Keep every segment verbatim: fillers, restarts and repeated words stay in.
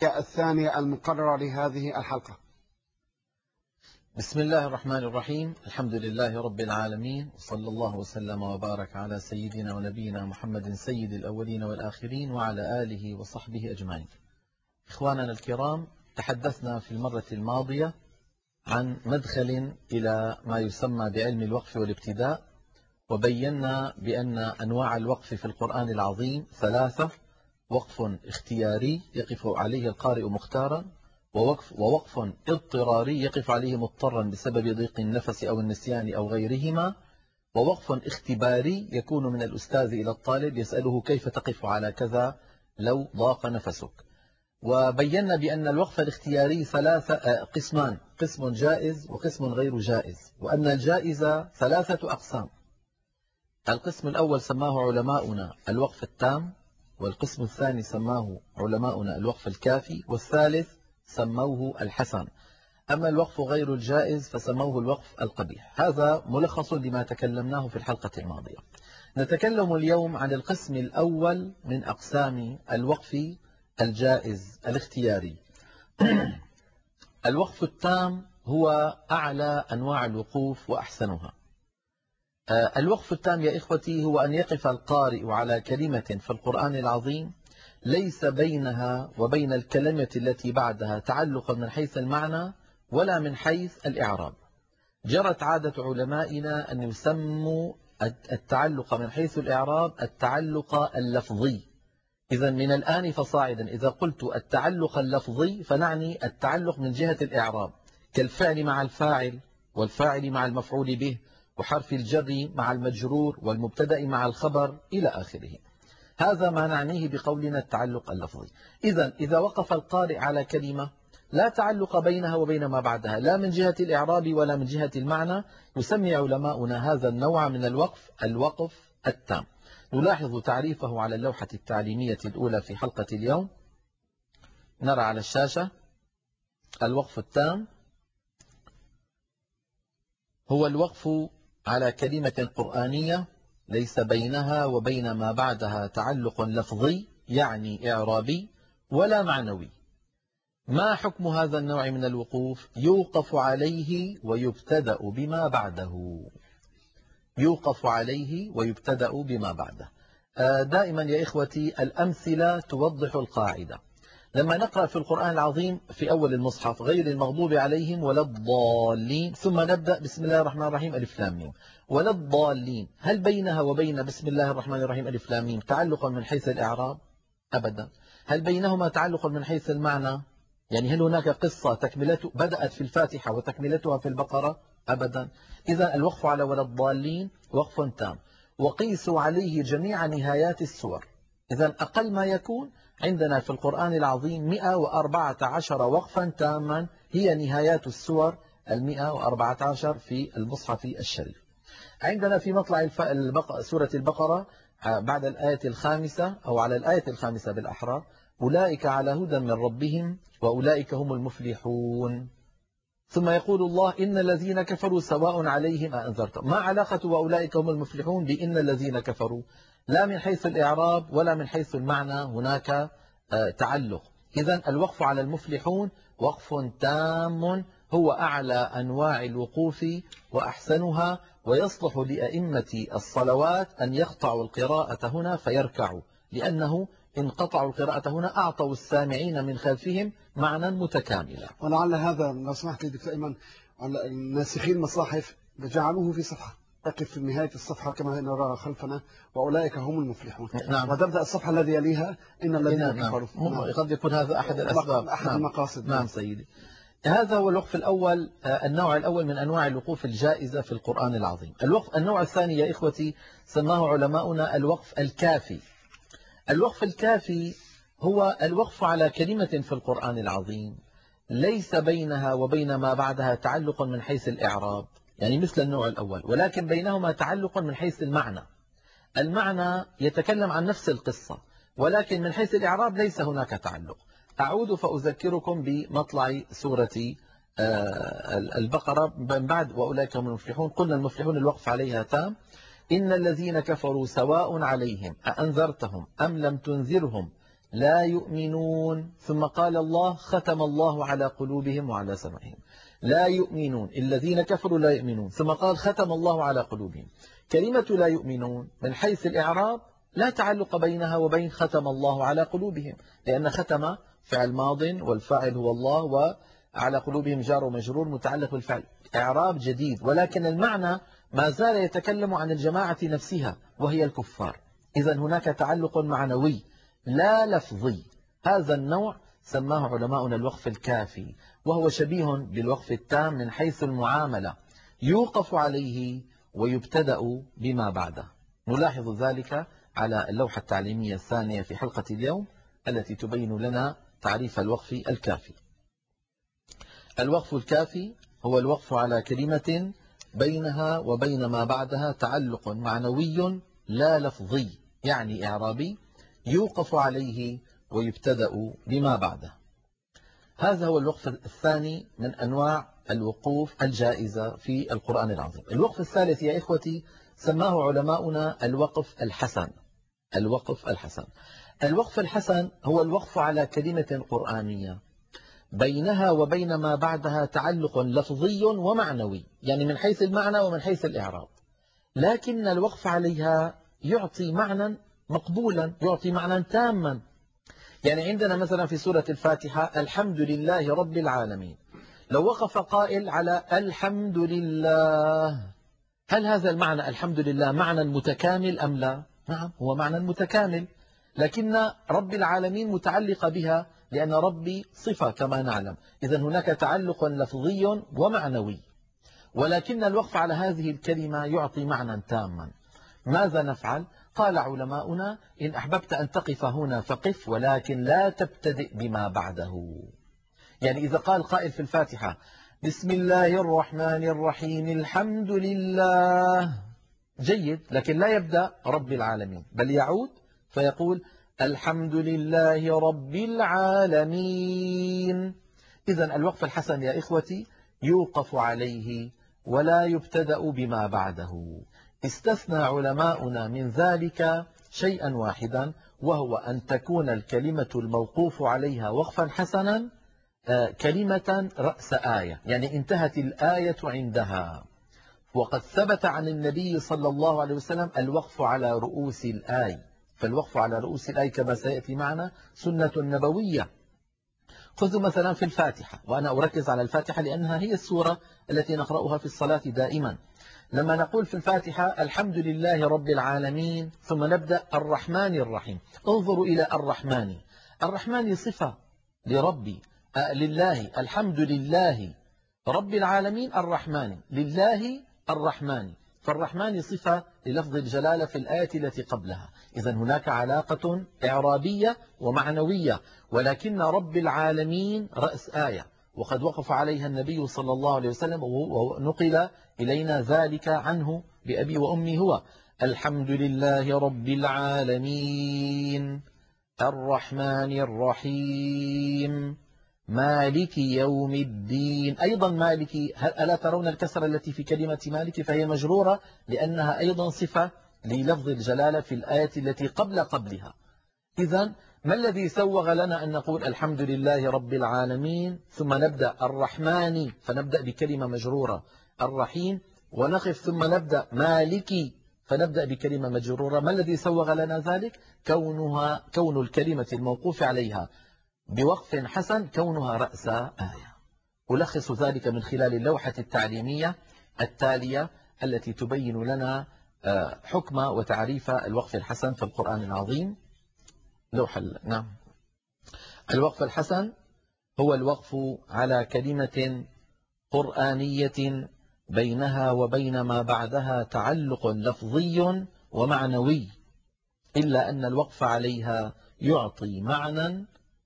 الثانية المقررة لهذه الحلقة. بسم الله الرحمن الرحيم. الحمد لله رب العالمين، وصلى الله وسلم وبارك على سيدنا ونبينا محمد سيد الأولين والآخرين وعلى آله وصحبه أجمعين. إخواننا الكرام، تحدثنا في المرة الماضية عن مدخل إلى ما يسمى بعلم الوقف والابتداء، وبينا بأن أنواع الوقف في القرآن العظيم ثلاثة: وقف اختياري يقف عليه القارئ مختارا، ووقف, ووقف اضطراري يقف عليه مضطرا بسبب ضيق النفس أو النسيان أو غيرهما، ووقف اختباري يكون من الأستاذ إلى الطالب يسأله كيف تقف على كذا لو ضاق نفسك. وبينا بأن الوقف الاختياري ثلاثة قسمان: قسم جائز وقسم غير جائز، وأن الجائز ثلاثة أقسام. القسم الأول سماه علماؤنا الوقف التام، والقسم الثاني سماه علماؤنا الوقف الكافي، والثالث سموه الحسن. أما الوقف غير الجائز فسموه الوقف القبيح. هذا ملخص لما تكلمناه في الحلقة الماضية. نتكلم اليوم عن القسم الأول من أقسام الوقف الجائز الاختياري. الوقف التام هو أعلى أنواع الوقوف وأحسنها. الوقف التام يا إخوتي هو أن يقف القارئ على كلمة في القرآن العظيم ليس بينها وبين الكلمة التي بعدها تعلق من حيث المعنى ولا من حيث الإعراب. جرت عادة علمائنا أن يسموا التعلق من حيث الإعراب التعلق اللفظي. إذا من الآن فصاعدا إذا قلت التعلق اللفظي فنعني التعلق من جهة الإعراب، كالفعل مع الفاعل، والفاعل مع المفعول به، وحرف الجر مع المجرور، والمبتدأ مع الخبر إلى آخره. هذا ما نعنيه بقولنا التعلق اللفظي. إذا إذا وقف القارئ على كلمة لا تعلق بينها وبين ما بعدها لا من جهة الإعراب ولا من جهة المعنى، يسمي علماؤنا هذا النوع من الوقف الوقف التام. نلاحظ تعريفه على اللوحة التعليمية الأولى في حلقة اليوم. نرى على الشاشة: الوقف التام هو الوقف على كلمة قرآنية ليس بينها وبين ما بعدها تعلق لفظي يعني إعرابي ولا معنوي. ما حكم هذا النوع من الوقوف؟ يوقف عليه ويبتدأ بما بعده. يوقف عليه ويبتدأ بما بعده. دائما يا إخوتي الأمثلة توضح القاعدة. لما نقرأ في القرآن العظيم في أول المصحف غير المغضوب عليهم ولا الضالين، ثم نبدأ بسم الله الرحمن الرحيم ألف لام ميم ولا الضالين، هل بينها وبين بسم الله الرحمن الرحيم ألف لام ميم تعلق من حيث الإعراب؟ أبدا. هل بينهما تعلق من حيث المعنى؟ يعني هل هناك قصة تكملته بدأت في الفاتحة وتكملتها في البقرة؟ أبدا. إذا الوقف على ولا الضالين وقف تام. وقيسوا عليه جميع نهايات السور. إذا أقل ما يكون عندنا في القرآن العظيم مئة وأربعة عشر وقفا تاما هي نهايات السور المئة وأربعة عشر في المصحف الشريف. عندنا في مطلع سورة البقرة بعد الآية الخامسة أو على الآية الخامسة بالأحرى: أولئك على هدى من ربهم وأولئك هم المفلحون. ثم يقول الله: إن الذين كفروا سواء عليهم أأنذرتهم. ما علاقة وأولئك هم المفلحون بإن الذين كفروا؟ لا من حيث الإعراب ولا من حيث المعنى هناك تعلق. إذن الوقف على المفلحون وقف تام هو أعلى أنواع الوقوف وأحسنها، ويصلح لأئمة الصلوات أن يقطعوا القراءة هنا فيركعوا، لأنه إن قطعوا القراءة هنا أعطوا السامعين من خلفهم معنى متكاملا. ولعل هذا لو سمحت لي دكتور أيمن، الناسخين المصاحف جعلوه في صفحة تقف في نهاية الصفحة كما نرى خلفنا وأولئك هم المفلحون. نعم. وتبدأ الصفحة الذي يليها إن الذين نعم. كفروا. نعم. قد يكون هذا أحد الأسباب، أحد نعم. المقاصد. نعم سيدي. هذا هو الوقف الأول، النوع الأول من أنواع الوقوف الجائزة في القرآن العظيم. الوقف النوع الثاني يا إخوتي سماه علماؤنا الوقف الكافي. الوقف الكافي هو الوقف على كلمة في القرآن العظيم ليس بينها وبين ما بعدها تعلق من حيث الإعراب، يعني مثل النوع الأول، ولكن بينهما تعلق من حيث المعنى. المعنى يتكلم عن نفس القصة، ولكن من حيث الإعراب ليس هناك تعلق. أعود فأذكركم بمطلع سورة البقرة من بعد وأولئك هم المفلحون. قلنا المفلحون الوقف عليها تام. إن الذين كفروا سواء عليهم أأنذرتهم أم لم تنذرهم لا يؤمنون، ثم قال الله ختم الله على قلوبهم وعلى سمعهم. لا يؤمنون، الذين كفروا لا يؤمنون، ثم قال ختم الله على قلوبهم. كلمة لا يؤمنون من حيث الإعراب لا تعلق بينها وبين ختم الله على قلوبهم، لأن ختم فعل ماض والفاعل هو الله، وعلى قلوبهم جار ومجرور متعلق بالفعل، إعراب جديد، ولكن المعنى ما زال يتكلم عن الجماعة نفسها وهي الكفار. إذن هناك تعلق معنوي لا لفظي. هذا النوع سماه علماؤنا الوقف الكافي، وهو شبيه بالوقف التام من حيث المعاملة، يوقف عليه ويبتدأ بما بعده. نلاحظ ذلك على اللوحة التعليمية الثانية في حلقة اليوم التي تبين لنا تعريف الوقف الكافي. الوقف الكافي هو الوقف على كلمة بينها وبين ما بعدها تعلق معنوي لا لفظي، يعني إعرابي، يوقف عليه ويبتدأ بما بعده. هذا هو الوقف الثاني من أنواع الوقوف الجائزة في القرآن العظيم. الوقف الثالث يا إخوتي سماه علماؤنا الوقف الحسن. الوقف الحسن الوقف الحسن هو الوقف على كلمة قرآنية بينها وبين ما بعدها تعلق لفظي ومعنوي، يعني من حيث المعنى ومن حيث الإعراب، لكن الوقف عليها يعطي معنى مقبولا، يعطي معنى تاما. يعني عندنا مثلا في سورة الفاتحة الحمد لله رب العالمين، لو وقف قائل على الحمد لله، هل هذا المعنى الحمد لله معنى متكامل أم لا؟ نعم، هو معنى متكامل، لكن رب العالمين متعلق بها لأن ربي صفة كما نعلم. إذن هناك تعلق لفظي ومعنوي، ولكن الوقف على هذه الكلمة يعطي معنى تاما. ماذا نفعل؟ قال علماؤنا إن أحببت أن تقف هنا فقف، ولكن لا تبتدئ بما بعده. يعني إذا قال قائل في الفاتحة بسم الله الرحمن الرحيم الحمد لله، جيد، لكن لا يبدأ رب العالمين، بل يعود فيقول الحمد لله رب العالمين. إذن الوقف الحسن يا إخوتي يوقف عليه ولا يبتدأ بما بعده. استثنى علماؤنا من ذلك شيئا واحدا، وهو أن تكون الكلمة الموقوف عليها وقفا حسنا كلمة رأس آية، يعني انتهت الآية عندها. وقد ثبت عن النبي صلى الله عليه وسلم الوقف على رؤوس الآية، فالوقف على رؤوس الآية كما سيأتي معنا سنة نبوية. خذوا مثلا في الفاتحة، وأنا أركز على الفاتحة لأنها هي السورة التي نقرأها في الصلاة دائما. لما نقول في الفاتحة الحمد لله رب العالمين ثم نبدأ الرحمن الرحيم، انظروا إلى الرحمن. الرحمن صفة لربي آه لله، الحمد لله رب العالمين الرحمن، لله الرحمن، فالرحمن صفة للفظ الجلالة في الآية التي قبلها. إذن هناك علاقة إعرابية ومعنوية، ولكن رب العالمين رأس آية، وقد وقف عليها النبي صلى الله عليه وسلم، ونقل إلينا ذلك عنه بأبي وأمي هو الحمد لله رب العالمين الرحمن الرحيم مالك يوم الدين. أيضا مالك، ألا ترون الكسرة التي في كلمة مالك؟ فهي مجرورة لأنها أيضا صفة للفظ الجلالة في الآية التي قبل قبلها. إذن ما الذي سوغ لنا أن نقول الحمد لله رب العالمين ثم نبدأ الرحمن، فنبدأ بكلمة مجرورة، الرحيم، ونقف ثم نبدأ مالكي فنبدأ بكلمة مجرورة؟ ما الذي سوغ لنا ذلك؟ كونها كون الكلمة الموقوف عليها بوقف حسن كونها رأس آية. ألخص ذلك من خلال اللوحة التعليمية التالية التي تبين لنا حكم وتعريف الوقف الحسن في القرآن العظيم. لوحة نعم. الوقف الحسن هو الوقف على كلمة قرآنية بينها وبين ما بعدها تعلق لفظي ومعنوي، إلا أن الوقف عليها يعطي معنى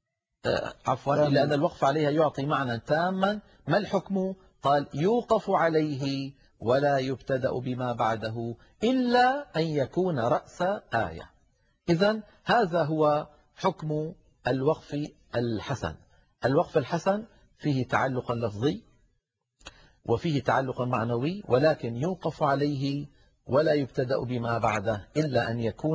عفوا إلا أن الوقف عليها يعطي معنى تاما. ما الحكم؟ قال يوقف عليه ولا يبتدأ بما بعده إلا أن يكون رأس آية. إذن هذا هو حكم الوقف الحسن. الوقف الحسن فيه تعلق لفظي وفيه تعلق معنوي، ولكن يوقف عليه ولا يبتدأ بما بعده إلا أن يكون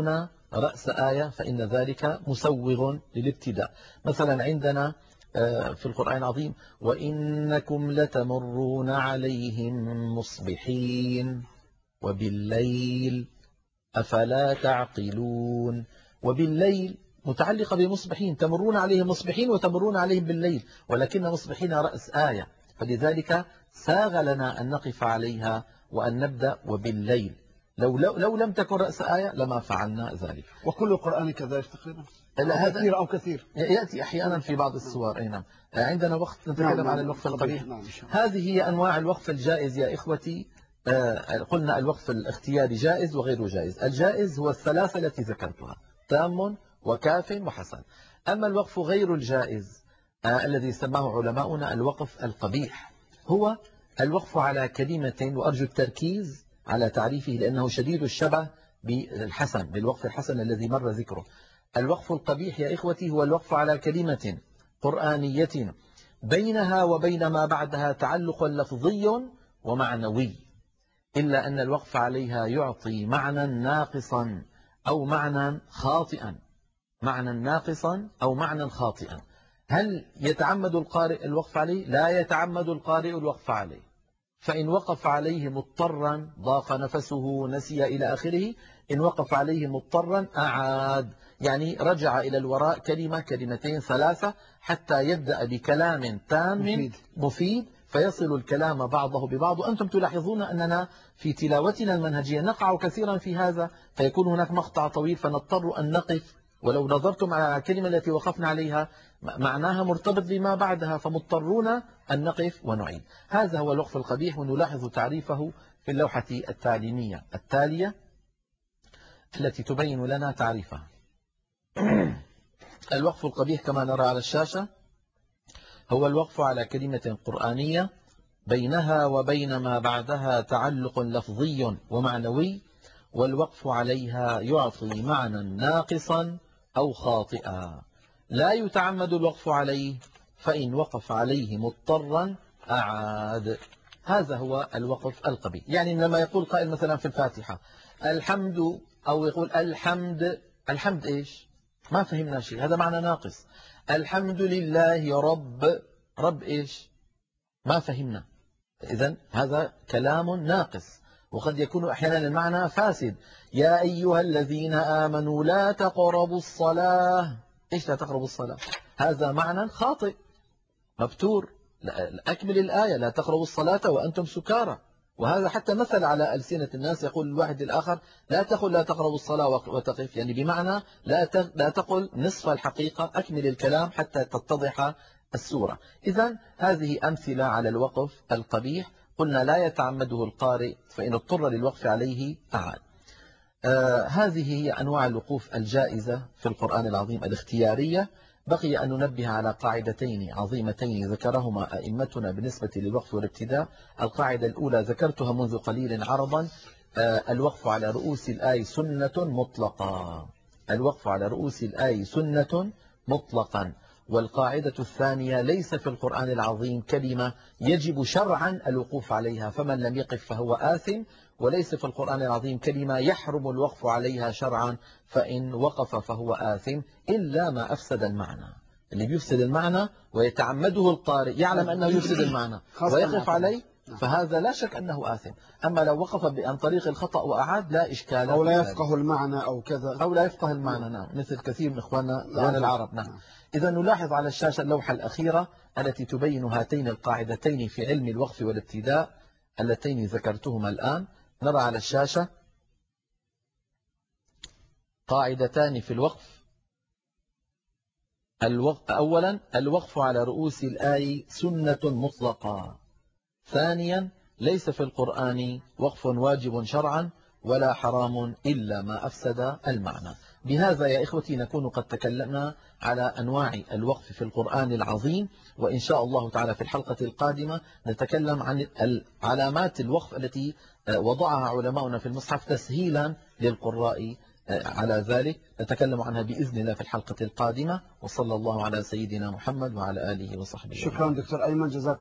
رأس آية فإن ذلك مسوغ للابتداء. مثلا عندنا في القرآن العظيم: وإنكم لتمرون عليهم مصبحين وبالليل أفلا تعقلون. وبالليل متعلقة بمصبحين، تمرون عليهم مصبحين وتمرون عليهم بالليل، ولكن مصبحين رأس آية، فلذلك ساغ لنا أن نقف عليها وأن نبدأ وبالليل. لو, لو, لو لم تكن رأس آية لما فعلنا ذلك. وكل القرآن كذلك تقريبا، أو هذا كثير أو كثير يأتي أحيانا في بعض السور. أي نعم. عندنا وقت نتكلم نعم عن الوقف القبيح. نعم. هذه هي أنواع الوقف الجائز يا إخوتي. قلنا الوقف الاختياري جائز وغير جائز. الجائز هو الثلاثة التي ذكرتها: تام وكاف وحسن. أما الوقف غير الجائز الذي سماه علماؤنا الوقف القبيح، هو الوقف على كلمة، وأرجو التركيز على تعريفه لأنه شديد الشبه بالحسن، بالوقف الحسن الذي مر ذكره. الوقف القبيح يا إخوتي هو الوقف على كلمة قرآنية بينها وبين ما بعدها تعلق لفظي ومعنوي، إلا أن الوقف عليها يعطي معنى ناقصا أو معنى خاطئا، معنى ناقصا أو معنى خاطئا. هل يتعمد القارئ الوقف عليه؟ لا يتعمد القارئ الوقف عليه، فإن وقف عليه مضطرا ضاق نفسه نسي إلى آخره. إن وقف عليه مضطرا أعاد، يعني رجع إلى الوراء كلمة كلمتين ثلاثة حتى يبدأ بكلام تام مفيد, مفيد فيصل الكلام بعضه ببعض. وأنتم تلاحظون أننا في تلاوتنا المنهجية نقع كثيرا في هذا، فيكون هناك مقطع طويل فنضطر أن نقف، ولو نظرتم على الكلمة التي وقفنا عليها معناها مرتبط بما بعدها، فمضطرون أن نقف ونعيد. هذا هو الوقف القبيح، ونلاحظ تعريفه في اللوحة التعليمية التالية التي تبين لنا تعريفها. الوقف القبيح كما نرى على الشاشة هو الوقف على كلمة قرآنية بينها وبين ما بعدها تعلق لفظي ومعنوي، والوقف عليها يعطي معنى ناقصا أو خاطئا. لا يتعمد الوقف عليه، فإن وقف عليه مضطرا أعاد. هذا هو الوقف القبيح. يعني لما يقول قائل مثلا في الفاتحة الحمد، أو يقول الحمد، الحمد إيش؟ ما فهمنا شيء، هذا معنى ناقص. الحمد لله رب، رب إيش؟ ما فهمنا. إذن هذا كلام ناقص، وقد يكون أحيانا المعنى فاسد. يا أيها الذين آمنوا لا تقربوا الصلاة، إيش لا تقربوا الصلاة؟ هذا معنى خاطئ مبتور. أكمل الآية: لا تقربوا الصلاة وأنتم سكارى. وهذا حتى مثل على ألسنة الناس، يقول الواحد الآخر لا تقل لا تقربوا الصلاة وتقف، يعني بمعنى لا لا تقل نصف الحقيقة، أكمل الكلام حتى تتضح السورة. إذن هذه أمثلة على الوقف القبيح. قلنا لا يتعمده القارئ، فإن اضطر للوقف عليه أعاد. آه هذه هي أنواع الوقوف الجائزة في القرآن العظيم الاختيارية. بقي أن ننبه على قاعدتين عظيمتين ذكرهما أئمتنا بالنسبة للوقف والابتداء. القاعدة الأولى ذكرتها منذ قليل عرضا: آه الوقف على رؤوس الآي سنة مطلقا، الوقف على رؤوس الآي سنة مطلقا. والقاعدة الثانية: ليس في القرآن العظيم كلمة يجب شرعا الوقوف عليها فمن لم يقف فهو آثم، وليس في القرآن العظيم كلمة يحرم الوقف عليها شرعا فإن وقف فهو آثم، إلا ما أفسد المعنى. اللي بيفسد المعنى ويتعمده القارئ يعلم أنه يفسد المعنى ويقف عليه، فهذا لا شك أنه آثم. أما لو وقف عن طريق الخطأ وأعاد لا إشكال، أو لا يفقه المعنى أو كذا، أو لا يفقه المعنى. نعم، مثل كثير من إخواننا إخوان العرب. نعم. إذا نلاحظ على الشاشة اللوحة الأخيرة التي تبين هاتين القاعدتين في علم الوقف والابتداء اللتين ذكرتهما الآن. نرى على الشاشة قاعدتان في الوقف. الوقف أولا: الوقف على رؤوس الآي سنة مطلقة. ثانيا: ليس في القرآن وقف واجب شرعا ولا حرام إلا ما أفسد المعنى. بهذا يا إخوتي نكون قد تكلمنا على أنواع الوقف في القرآن العظيم، وإن شاء الله تعالى في الحلقة القادمة نتكلم عن علامات الوقف التي وضعها علماؤنا في المصحف تسهيلا للقراء على ذلك. نتكلم عنها بإذن الله في الحلقة القادمة. وصلى الله على سيدنا محمد وعلى آله وصحبه. شكرا دكتور أيمن، جزاك